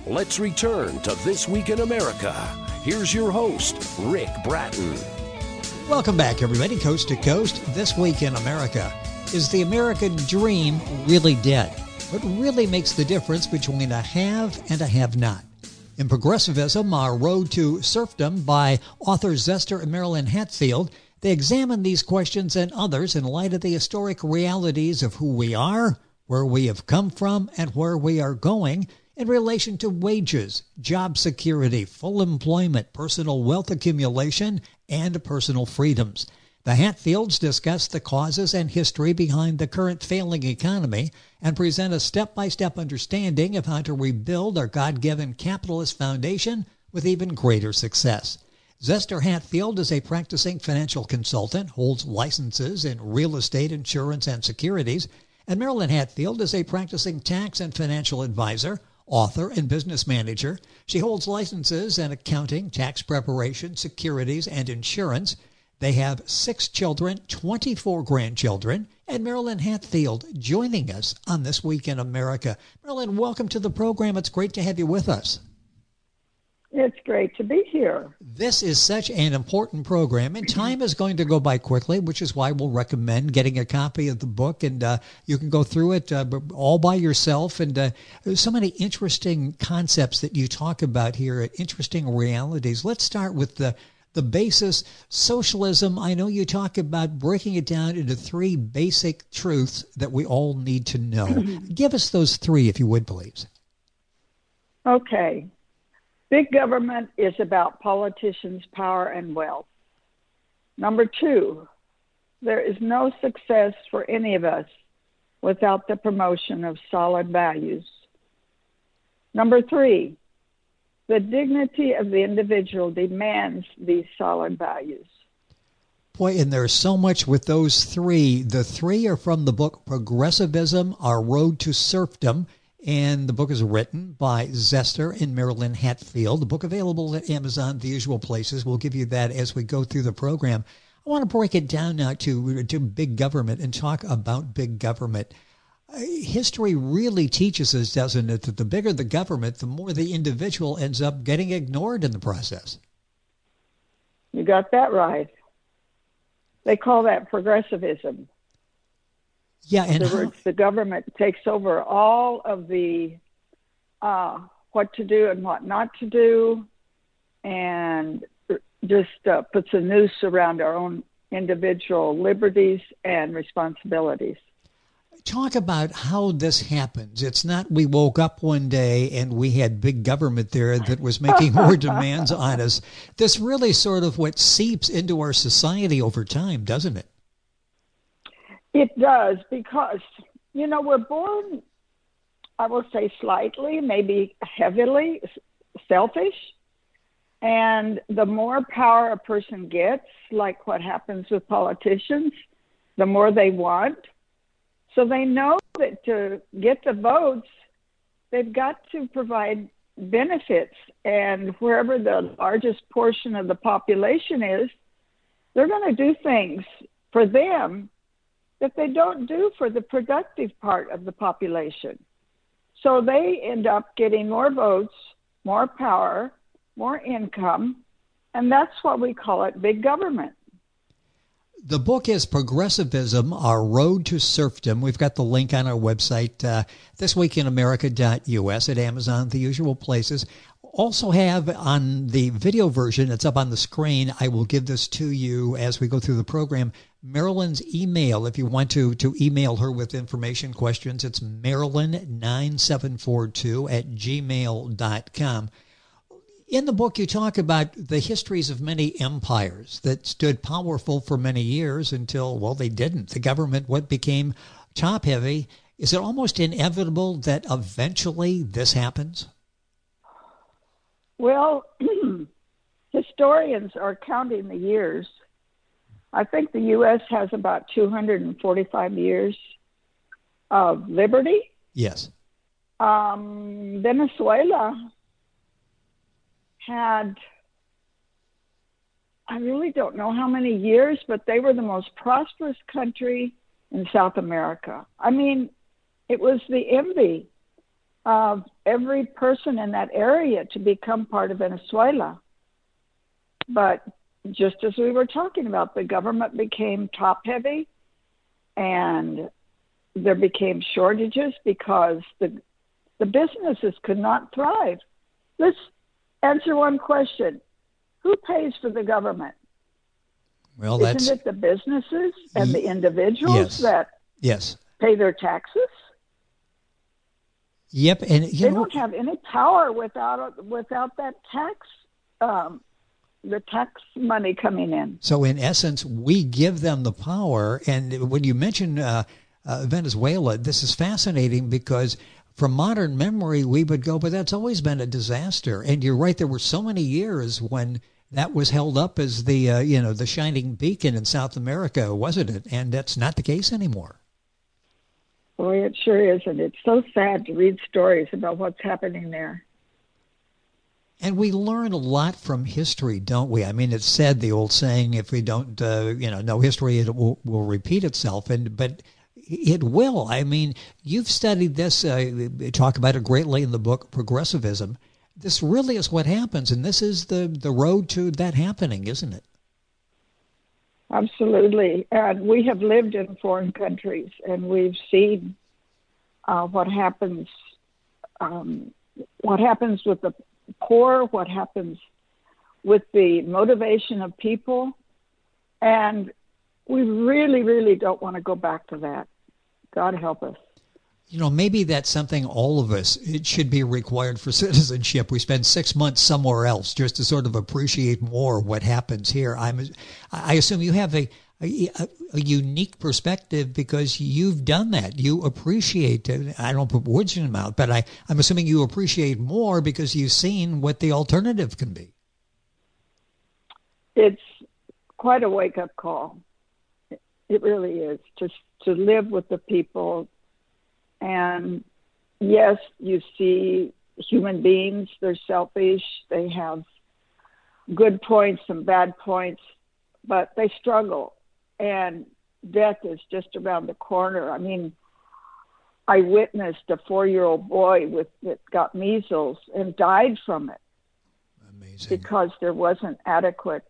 Let's return to This Week in America. Here's your host, Rick Bratton. Welcome back, everybody, coast to coast. This Week in America. Is the American dream really dead? What really makes the difference between a have and a have-not? In Progressivism, Our Road to Serfdom by authors Zester and Marilyn Hatfield, they examine these questions and others in light of the historic realities of who we are, where we have come from, and where we are going in relation to wages, job security, full employment, personal wealth accumulation, and personal freedoms. The Hatfields discuss the causes and history behind the current failing economy and present a step-by-step understanding of how to rebuild our God-given capitalist foundation with even greater success. Zester Hatfield is a practicing financial consultant, holds licenses in real estate, insurance, and securities, and Marilyn Hatfield is a practicing tax and financial advisor, author, and business manager. She holds licenses in accounting, tax preparation, securities, and insurance. They have 6 children, 24 grandchildren, and Marilyn Hatfield joining us on This Week in America. Marilyn, welcome to the program. It's great to have you with us. It's great to be here. This is such an important program, and time is going to go by quickly, which is why we'll recommend getting a copy of the book, and you can go through it all by yourself. And there's so many interesting concepts that you talk about here, interesting realities. Let's start with the basis, socialism. I know you talk about breaking it down into 3 basic truths that we all need to know. Give us those 3, if you would, please. Okay. Big government is about politicians' power and wealth. Number 2, there is no success for any of us without the promotion of solid values. Number 3, the dignity of the individual demands these solid values. Boy, and there's so much with those 3. The 3 are from the book Progressivism, Our Road to Serfdom. And the book is written by Zester and Marilyn Hatfield. The book available at Amazon, the usual places. We'll give you that as we go through the program. I want to break it down now to big government and talk about big government. History really teaches us, doesn't it, that the bigger the government, the more the individual ends up getting ignored in the process. You got that right. They call that progressivism. Yeah, and in other words, the government takes over all of the what to do and what not to do, and just puts a noose around our own individual liberties and responsibilities. Talk about how this happens. It's not we woke up one day and we had big government there that was making more demands on us. This really sort of what seeps into our society over time, doesn't it? It does, because, we're born, I will say slightly, maybe heavily selfish. And the more power a person gets, like what happens with politicians, the more they want. So they know that to get the votes, they've got to provide benefits. And wherever the largest portion of the population is, they're going to do things for them that they don't do for the productive part of the population. So they end up getting more votes, more power, more income, and that's what we call it, big government. The book is Progressivism, Our Road to Serfdom. We've got the link on our website, thisweekinamerica.us, at Amazon, the usual places. Also have on the video version, it's up on the screen. I will give this to you as we go through the program. Marilyn's email, if you want to email her with information, questions, it's marilyn9742@gmail.com. In the book, you talk about the histories of many empires that stood powerful for many years until, well, they didn't. The government, what became top-heavy. Is it almost inevitable that eventually this happens? Well, historians are counting the years. I think the U.S. has about 245 years of liberty. Yes. Venezuela had, I really don't know how many years, but they were the most prosperous country in South America. I mean, it was the envy. of every person in that area to become part of Venezuela. But just as we were talking about, the government became top-heavy, and there became shortages because the businesses could not thrive. Let's answer one question. Who pays for the government? Well, Isn't it the businesses and the individuals that pay their taxes? Yep, and they don't have any power without that tax, the tax money coming in. So in essence, we give them the power. And when you mention Venezuela, this is fascinating because from modern memory, we would go, but that's always been a disaster. And you're right, there were so many years when that was held up as the the shining beacon in South America, wasn't it? And that's not the case anymore. Boy, it sure isn't. It's so sad to read stories about what's happening there. And we learn a lot from history, don't we? I mean, it's said, the old saying, if we don't, know history, it will repeat itself. But it will. I mean, you've studied this, talk about it greatly in the book, Progressivism. This really is what happens, and this is the road to that happening, isn't it? Absolutely. And we have lived in foreign countries, and we've seen what happens with the poor, what happens with the motivation of people. And we really, really don't want to go back to that. God help us. Maybe that's something all of us, it should be required for citizenship. We spend 6 months somewhere else just to sort of appreciate more what happens here. I assume you have a unique perspective because you've done that. You appreciate, I don't put words in your mouth, but I'm assuming you appreciate more because you've seen what the alternative can be. It's quite a wake-up call. It really is, just to live with the people. And yes, you see human beings, they're selfish, they have good points and bad points, but they struggle. And death is just around the corner. I mean, I witnessed a 4-year-old boy that got measles and died from it. Amazing. Because there wasn't adequate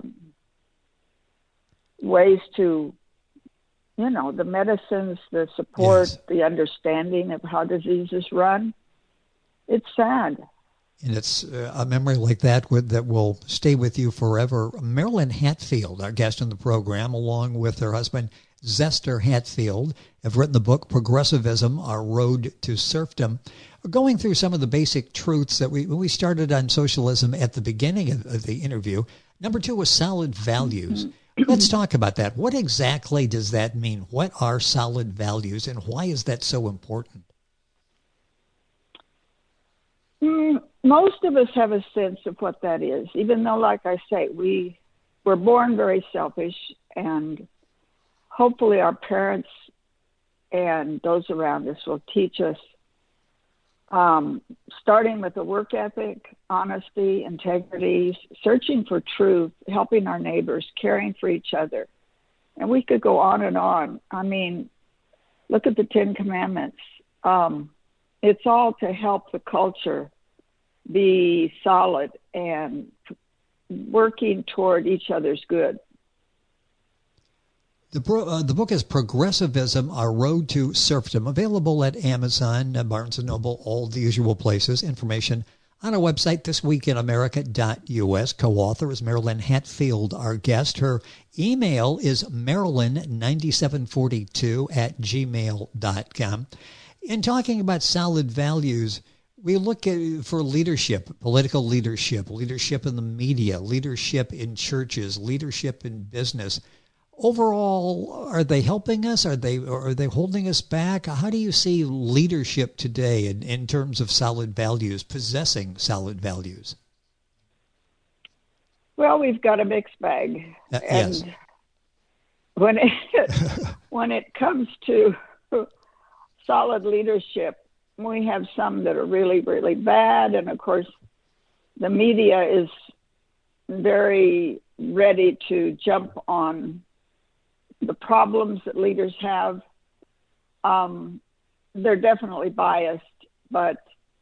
ways to, the medicines, the support, the understanding of how diseases run. It's sad. And it's a memory like that that will stay with you forever. Marilyn Hatfield, our guest on the program, along with her husband, Zester Hatfield, have written the book, Progressivism, Our Road to Serfdom. We're going through some of the basic truths that we started on socialism at the beginning of the interview. Number 2 was solid values. Let's talk about that. What exactly does that mean? What are solid values, and why is that so important? Most of us have a sense of what that is, even though, like I say, we're born very selfish, and hopefully our parents and those around us will teach us, starting with a work ethic, honesty, integrity, searching for truth, helping our neighbors, caring for each other. And we could go on and on. I mean, look at the 10 Commandments. It's all to help the culture be solid and working toward each other's good. The book is Progressivism, Our Road to Serfdom, available at Amazon, Barnes & Noble, all the usual places. Information on our website, thisweekinamerica.us. Co-author is Marilyn Hatfield, our guest. Her email is marilyn9742@gmail.com. In talking about solid values, we look for leadership, political leadership, leadership in the media, leadership in churches, leadership in business. Overall, are they helping us? Are they holding us back? How do you see leadership today in terms of solid values, possessing solid values? Well, we've got a mixed bag. Yes. And when it comes to solid leadership, we have some that are really, really bad. And of course, the media is very ready to jump on the problems that leaders have. They're definitely biased, but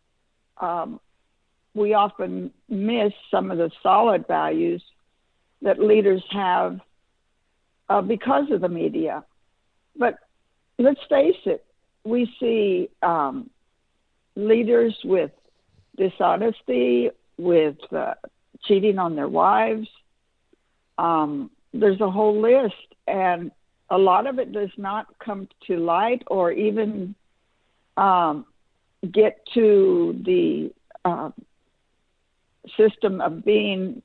we often miss some of the solid values that leaders have because of the media. But let's face it, we see leaders with dishonesty, with cheating on their wives. There's a whole list, and a lot of it does not come to light or even get to the system of being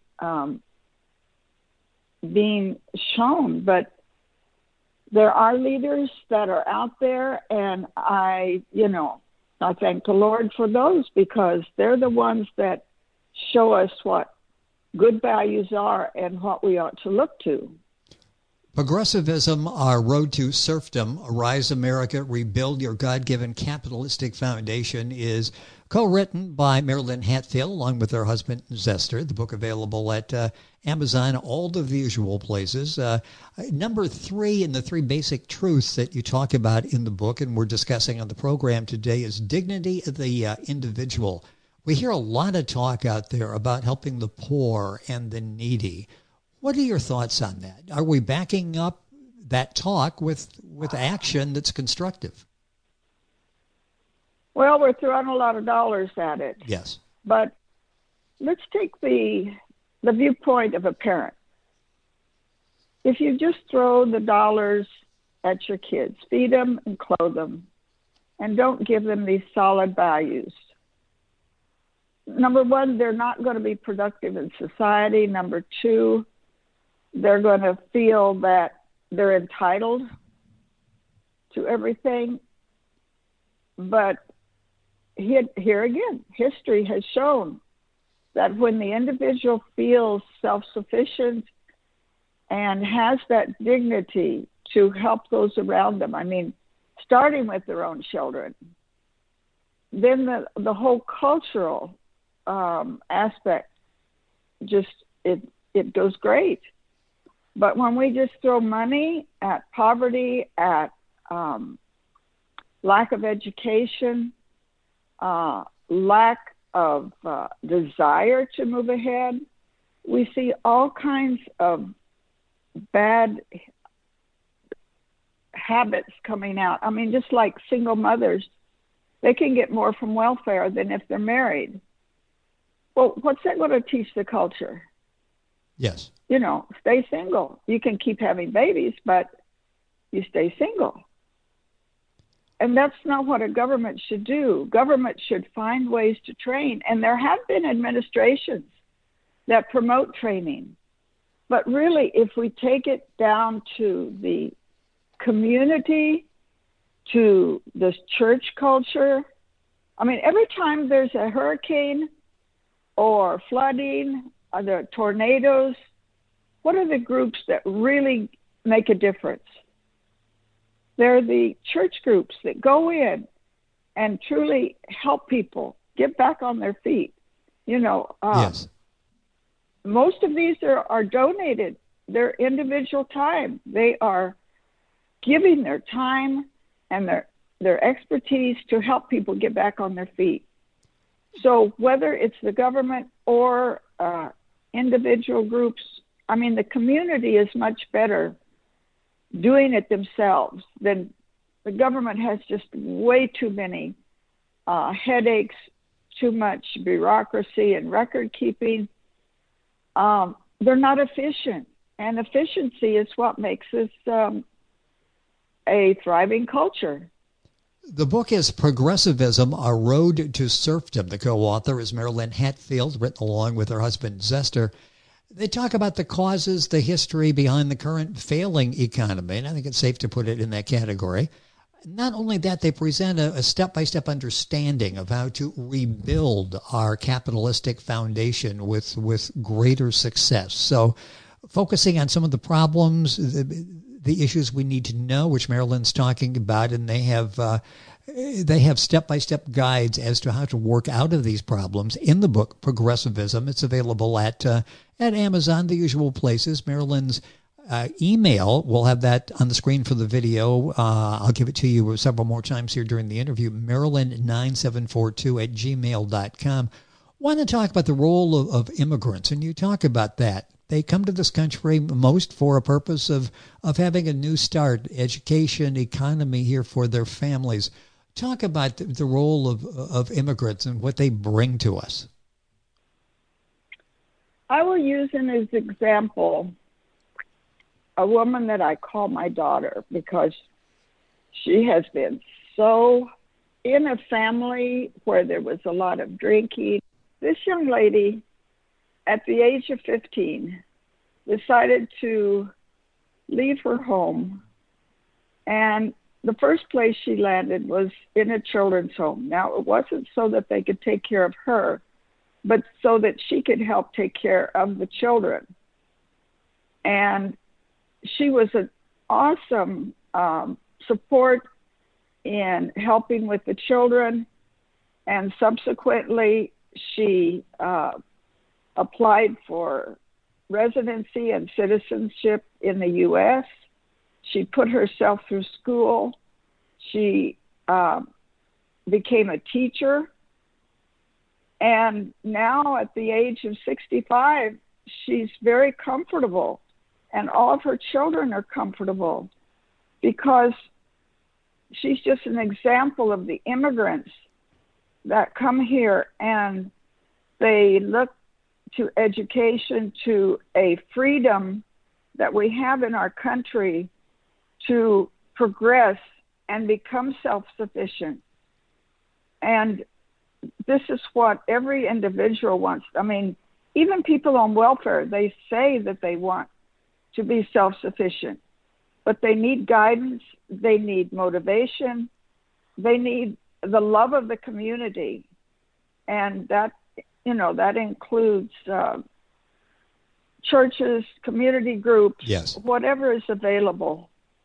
shown. But there are leaders that are out there, and I thank the Lord for those, because they're the ones that show us what good values are and what we ought to look to. Progressivism, Our Road to Serfdom, Arise America, Rebuild Your God-Given Capitalistic Foundation is co-written by Marilyn Hatfield along with her husband Zester. The book available at Amazon, all of the usual places. Number 3 in the 3 basic truths that you talk about in the book and we're discussing on the program today is dignity of the individual. We hear a lot of talk out there about helping the poor and the needy. What are your thoughts on that? Are we backing up that talk with action that's constructive? Well, we're throwing a lot of dollars at it. Yes. But let's take the viewpoint of a parent. If you just throw the dollars at your kids, feed them and clothe them, and don't give them these solid values, number one, they're not going to be productive in society. Number two, they're going to feel that they're entitled to everything. But here again, history has shown that when the individual feels self-sufficient and has that dignity to help those around them, I mean, starting with their own children, then the whole cultural aspect it goes great. But when we just throw money at poverty, at lack of education, lack of desire to move ahead, we see all kinds of bad habits coming out. I mean, just like single mothers, they can get more from welfare than if they're married. Well, what's that going to teach the culture? Yes. Stay single. You can keep having babies, but you stay single. And that's not what a government should do. Government should find ways to train. And there have been administrations that promote training. But really, if we take it down to the community, to the church culture, I mean, every time there's a hurricane or flooding, or the tornadoes, what are the groups that really make a difference? They're the church groups that go in and truly help people get back on their feet. Yes. Most of these are donated. They're individual time. They are giving their time and their expertise to help people get back on their feet. So whether it's the government or individual groups, I mean, the community is much better doing it themselves than the government has just way too many headaches, too much bureaucracy and record keeping. They're not efficient, and efficiency is what makes this a thriving culture. The book is Progressivism, A Road to Serfdom. The co-author is Marilyn Hatfield, written along with her husband Zester. They talk about the causes, the history behind the current failing economy, and I think it's safe to put it in that category. Not only that, they present a step-by-step understanding of how to rebuild our capitalistic foundation with greater success. So focusing on some of the problems, the issues we need to know, which Marilyn's talking about, and they have step-by-step guides as to how to work out of these problems in the book Progressivism. It's available at Amazon, the usual places. Marilyn's email, we'll have that on the screen for the video. I'll give it to you several more times here during the interview, Marilyn9742@gmail.com. Want to talk about the role of immigrants, and you talk about that. They come to this country most for a purpose of having a new start, education, economy here for their families. Talk about the role of immigrants and what they bring to us. I will use as an example a woman that I call my daughter, because she has been so in a family where there was a lot of drinking. This young lady, at the age of 15, decided to leave her home, and the first place she landed was in a children's home. Now, it wasn't so that they could take care of her, but so that she could help take care of the children. And she was an awesome support in helping with the children, and subsequently she applied for residency and citizenship in the U.S. She put herself through school. She became a teacher. And now at the age of 65, she's very comfortable. And all of her children are comfortable because she's just an example of the immigrants that come here and they look to education, to a freedom that we have in our country to progress and become self-sufficient. And this is what every individual wants. I mean, even people on welfare, they say that they want to be self-sufficient, but they need guidance, they need motivation, they need the love of the community. And that, that includes churches, community groups, yes, whatever is available.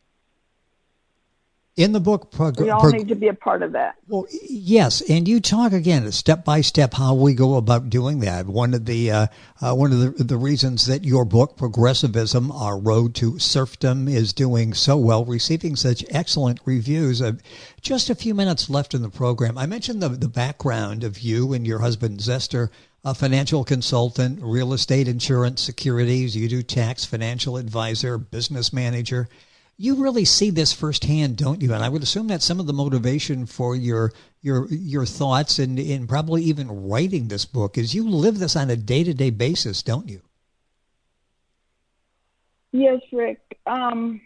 In the book, we all need to be a part of that. Well, yes, and you talk again step by step how we go about doing that. One of the reasons that your book, Progressivism: Our Road to Serfdom, is doing so well, receiving such excellent reviews. Just a few minutes left in the program. I mentioned the background of you and your husband Zester, a financial consultant, real estate, insurance, securities. You do tax, financial advisor, business manager. You really see this firsthand, don't you? And I would assume that some of the motivation for your thoughts and in probably even writing this book is you live this on a day-to-day basis, don't you? Yes, Rick. In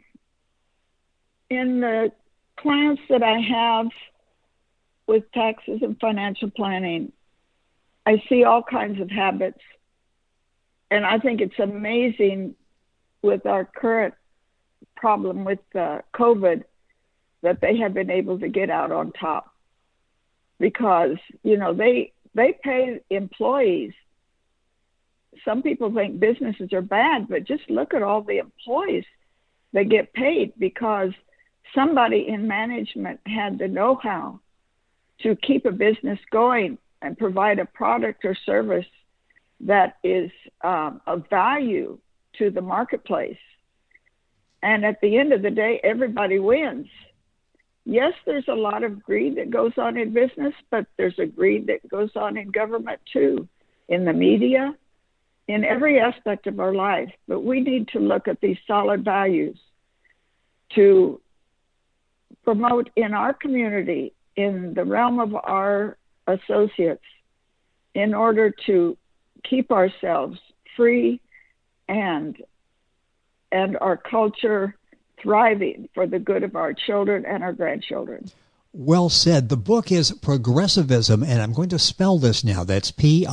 the clients that I have with taxes and financial planning, I see all kinds of habits. And I think it's amazing with our current problem with COVID that they have been able to get out on top, because they pay employees. Some people think businesses are bad, but just look at all the employees that get paid because somebody in management had the know-how to keep a business going and provide a product or service that is of value to the marketplace. And at the end of the day, everybody wins. Yes, there's a lot of greed that goes on in business, but there's a greed that goes on in government too, in the media, in every aspect of our life. But we need to look at these solid values to promote in our community, in the realm of our associates, in order to keep ourselves free and our culture thriving for the good of our children and our grandchildren. Well said. The book is Progressivism, and I'm going to spell this now. That's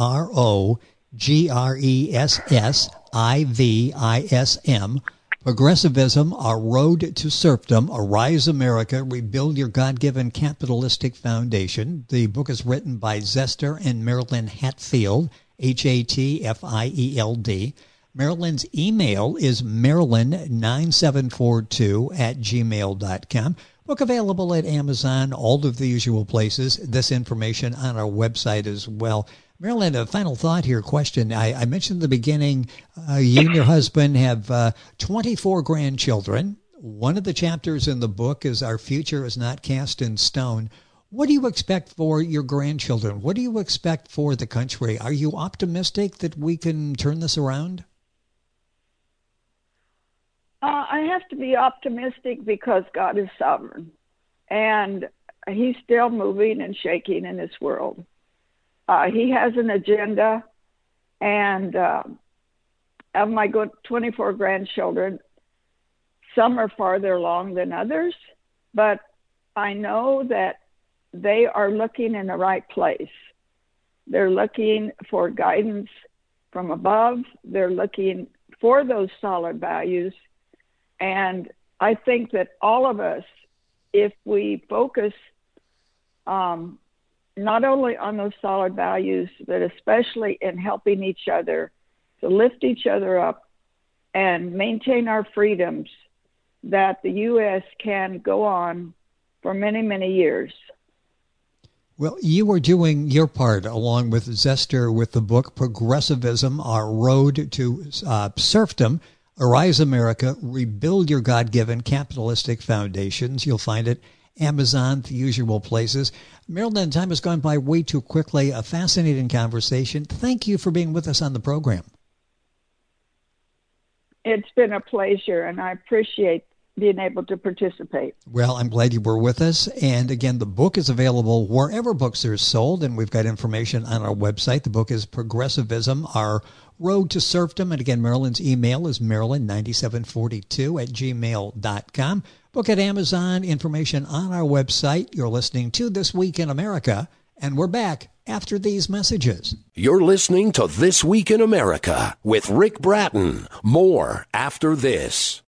Progressivism. Progressivism: Our Road to Serfdom, Arise America, Rebuild Your God-Given Capitalistic Foundation. The book is written by Zester and Marilyn Hatfield, Hatfield. Marilyn's email is marilyn9742@gmail.com. Book available at Amazon, all of the usual places. This information on our website as well. Marilyn, a final thought here, question. I mentioned in the beginning, you and your husband have 24 grandchildren. One of the chapters in the book is Our Future is Not Cast in Stone. What do you expect for your grandchildren? What do you expect for the country? Are you optimistic that we can turn this around? I have to be optimistic because God is sovereign, and he's still moving and shaking in this world. He has an agenda, and of my 24 grandchildren, some are farther along than others, but I know that they are looking in the right place. They're looking for guidance from above. They're looking for those solid values. And I think that all of us, if we focus not only on those solid values, but especially in helping each other to lift each other up and maintain our freedoms, that the U.S. can go on for many, many years. Well, you are doing your part along with Zester with the book Progressivism, Our Road to Serfdom. Arise America, Rebuild Your God-Given Capitalistic Foundations. You'll find it Amazon, the usual places. Marilyn, time has gone by way too quickly. A fascinating conversation. Thank you for being with us on the program. It's been a pleasure, and I appreciate being able to participate. Well, I'm glad you were with us. And again, the book is available wherever books are sold, and we've got information on our website. The book is Progressivism, Our Road to Serfdom. And again, Marilyn's email is marilyn9742@gmail.com. Book at Amazon, information on our website. You're listening to This Week in America, and we're back after these messages. You're listening to This Week in America with Rick Bratton. More after this.